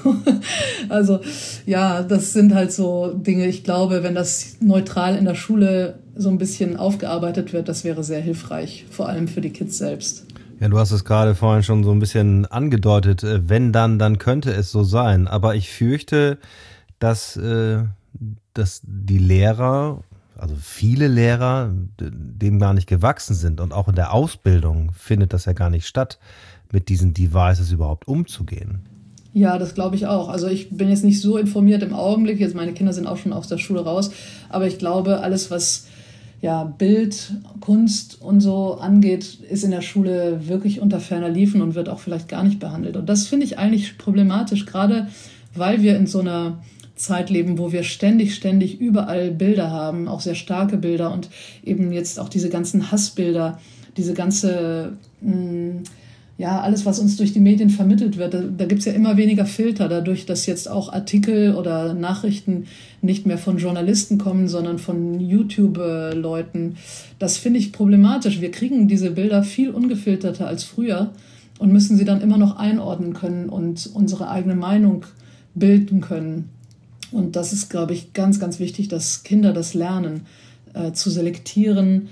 Also ja, das sind halt so Dinge, ich glaube, wenn das neutral in der Schule so ein bisschen aufgearbeitet wird, das wäre sehr hilfreich, vor allem für die Kids selbst. Ja, du hast es gerade vorhin schon so ein bisschen angedeutet, wenn dann, dann könnte es so sein. Aber ich fürchte, dass, äh, dass die Lehrer, also viele Lehrer, dem gar nicht gewachsen sind. Und auch in der Ausbildung findet das ja gar nicht statt, mit diesen Devices überhaupt umzugehen. Ja, das glaube ich auch. Also ich bin jetzt nicht so informiert im Augenblick. Jetzt meine Kinder sind auch schon aus der Schule raus. Aber ich glaube, alles, was ja, Bild, Kunst und so angeht, ist in der Schule wirklich unter ferner Liefen und wird auch vielleicht gar nicht behandelt. Und das finde ich eigentlich problematisch, gerade weil wir in so einer Zeit leben, wo wir ständig, ständig überall Bilder haben, auch sehr starke Bilder, und eben jetzt auch diese ganzen Hassbilder, diese ganze, mh, ja, alles, was uns durch die Medien vermittelt wird, da, da gibt es ja immer weniger Filter, dadurch, dass jetzt auch Artikel oder Nachrichten nicht mehr von Journalisten kommen, sondern von YouTube-Leuten. Das finde ich problematisch. Wir kriegen diese Bilder viel ungefilterter als früher und müssen sie dann immer noch einordnen können und unsere eigene Meinung bilden können. Und das ist, glaube ich, ganz, ganz wichtig, dass Kinder das lernen, äh, zu selektieren,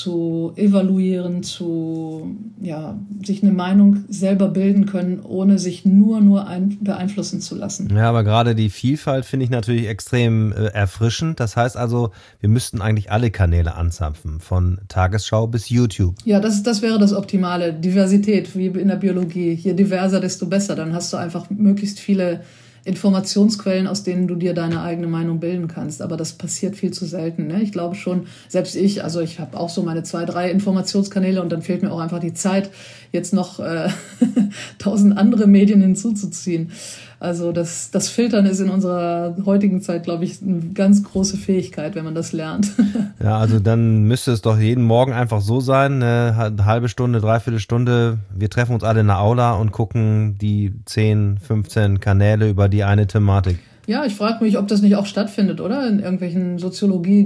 zu evaluieren, zu, ja, sich eine Meinung selber bilden können, ohne sich nur, nur ein, beeinflussen zu lassen. Ja, aber gerade die Vielfalt finde ich natürlich extrem äh, erfrischend. Das heißt also, wir müssten eigentlich alle Kanäle anzapfen, von Tagesschau bis YouTube. Ja, das, das wäre das Optimale. Diversität, wie in der Biologie. Je diverser, desto besser. Dann hast du einfach möglichst viele Informationsquellen, aus denen du dir deine eigene Meinung bilden kannst. Aber das passiert viel zu selten. Ne? Ich glaube schon, selbst ich, also ich habe auch so meine zwei, drei Informationskanäle, und dann fehlt mir auch einfach die Zeit, jetzt noch äh, tausend andere Medien hinzuzuziehen. Also das, das Filtern ist in unserer heutigen Zeit, glaube ich, eine ganz große Fähigkeit, wenn man das lernt. Ja, also dann müsste es doch jeden Morgen einfach so sein, eine halbe Stunde, dreiviertel Stunde, wir treffen uns alle in der Aula und gucken die zehn, fünfzehn Kanäle über die eine Thematik. Ja, ich frage mich, ob das nicht auch stattfindet, oder? In irgendwelchen Soziologie-,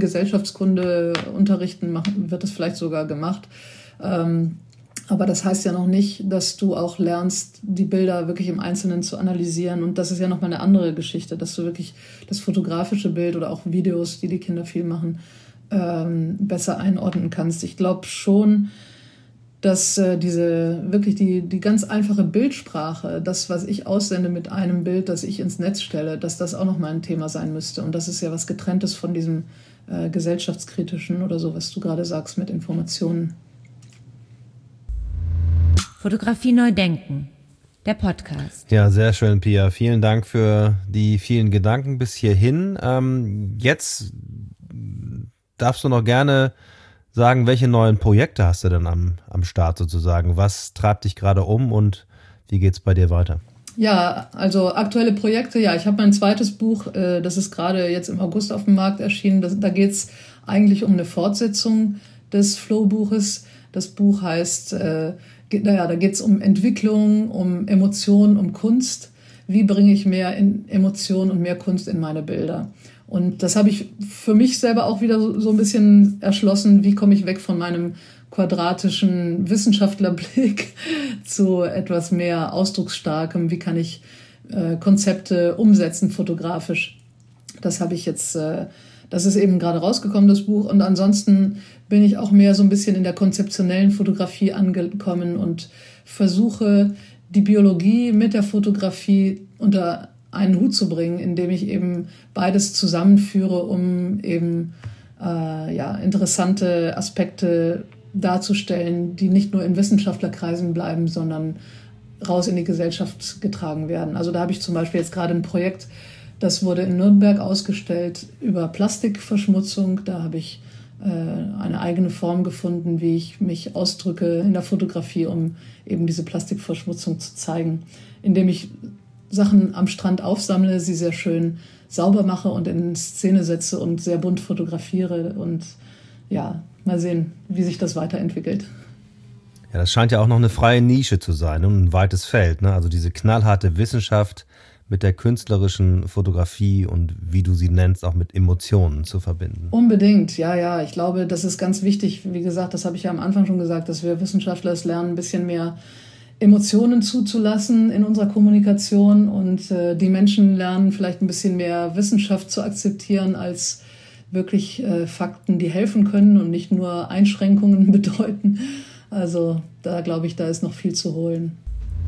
Gesellschaftskunde-Unterrichten wird das vielleicht sogar gemacht. Ähm, Aber das heißt ja noch nicht, dass du auch lernst, die Bilder wirklich im Einzelnen zu analysieren. Und das ist ja nochmal eine andere Geschichte, dass du wirklich das fotografische Bild oder auch Videos, die die Kinder viel machen, ähm, besser einordnen kannst. Ich glaube schon, dass äh, diese wirklich die, die ganz einfache Bildsprache, das, was ich aussende mit einem Bild, das ich ins Netz stelle, dass das auch nochmal ein Thema sein müsste. Und das ist ja was Getrenntes von diesem äh, gesellschaftskritischen oder so, was du gerade sagst mit Informationen. Fotografie neu denken, der Podcast. Ja, sehr schön, Pia. Vielen Dank für die vielen Gedanken bis hierhin. Ähm, jetzt darfst du noch gerne sagen, welche neuen Projekte hast du denn am, am Start sozusagen? Was treibt dich gerade um und wie geht's bei dir weiter? Ja, also aktuelle Projekte, ja, ich habe mein zweites Buch, äh, das ist gerade jetzt im August auf dem Markt erschienen. Das, da geht's eigentlich um eine Fortsetzung des Flow-Buches. Das Buch heißt... Äh, Naja, da geht es um Entwicklung, um Emotionen, um Kunst. Wie bringe ich mehr in Emotionen und mehr Kunst in meine Bilder? Und das habe ich für mich selber auch wieder so, so ein bisschen erschlossen. Wie komme ich weg von meinem quadratischen Wissenschaftlerblick zu etwas mehr Ausdrucksstarkem? Wie kann ich äh, Konzepte umsetzen fotografisch? Das habe ich jetzt... Äh, Das ist eben gerade rausgekommen, das Buch. Und ansonsten bin ich auch mehr so ein bisschen in der konzeptionellen Fotografie angekommen und versuche, die Biologie mit der Fotografie unter einen Hut zu bringen, indem ich eben beides zusammenführe, um eben äh, ja, interessante Aspekte darzustellen, die nicht nur in Wissenschaftlerkreisen bleiben, sondern raus in die Gesellschaft getragen werden. Also da habe ich zum Beispiel jetzt gerade ein Projekt, das wurde in Nürnberg ausgestellt über Plastikverschmutzung. Da habe ich äh, eine eigene Form gefunden, wie ich mich ausdrücke in der Fotografie, um eben diese Plastikverschmutzung zu zeigen, indem ich Sachen am Strand aufsammle, sie sehr schön sauber mache und in Szene setze und sehr bunt fotografiere. Und ja, mal sehen, wie sich das weiterentwickelt. Ja, das scheint ja auch noch eine freie Nische zu sein und ein weites Feld, ne? Also diese knallharte Wissenschaft mit der künstlerischen Fotografie und wie du sie nennst, auch mit Emotionen zu verbinden. Unbedingt, ja, ja. Ich glaube, das ist ganz wichtig. Wie gesagt, das habe ich ja am Anfang schon gesagt, dass wir Wissenschaftler es lernen, ein bisschen mehr Emotionen zuzulassen in unserer Kommunikation und äh, die Menschen lernen vielleicht ein bisschen mehr Wissenschaft zu akzeptieren als wirklich äh, Fakten, die helfen können und nicht nur Einschränkungen bedeuten. Also da glaube ich, da ist noch viel zu holen.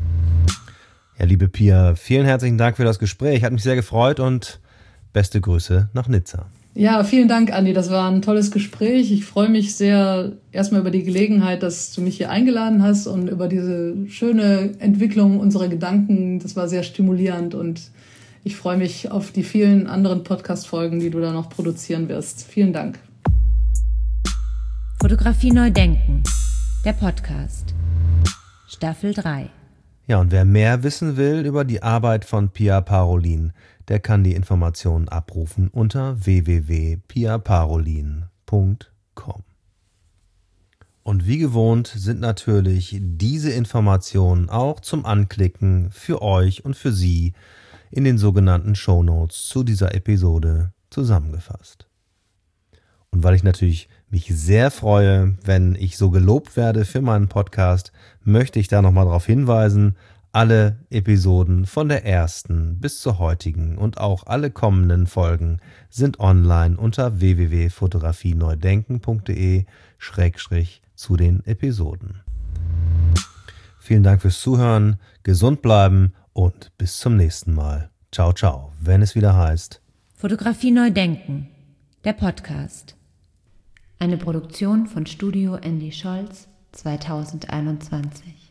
Ja, liebe Pia, vielen herzlichen Dank für das Gespräch. Hat mich sehr gefreut und beste Grüße nach Nizza. Ja, vielen Dank, Andi. Das war ein tolles Gespräch. Ich freue mich sehr erstmal über die Gelegenheit, dass du mich hier eingeladen hast und über diese schöne Entwicklung unserer Gedanken. Das war sehr stimulierend und ich freue mich auf die vielen anderen Podcast-Folgen, die du da noch produzieren wirst. Vielen Dank. Fotografie neu denken. Der Podcast. Staffel drei. Ja, und wer mehr wissen will über die Arbeit von Pia Parolin, der kann die Informationen abrufen unter w w w punkt pia parolin punkt com. Und wie gewohnt sind natürlich diese Informationen auch zum Anklicken für euch und für Sie in den sogenannten Shownotes zu dieser Episode zusammengefasst. Und weil ich natürlich mich sehr freue, wenn ich so gelobt werde für meinen Podcast, möchte ich da nochmal darauf hinweisen, alle Episoden von der ersten bis zur heutigen und auch alle kommenden Folgen sind online unter w w w punkt fotografie neu denken punkt de schrägstrich zu den Episoden. Vielen Dank fürs Zuhören, gesund bleiben und bis zum nächsten Mal. Ciao, ciao, wenn es wieder heißt Fotografie neu denken. Der Podcast. Eine Produktion von Studio Andy Scholz zweitausendeinundzwanzig.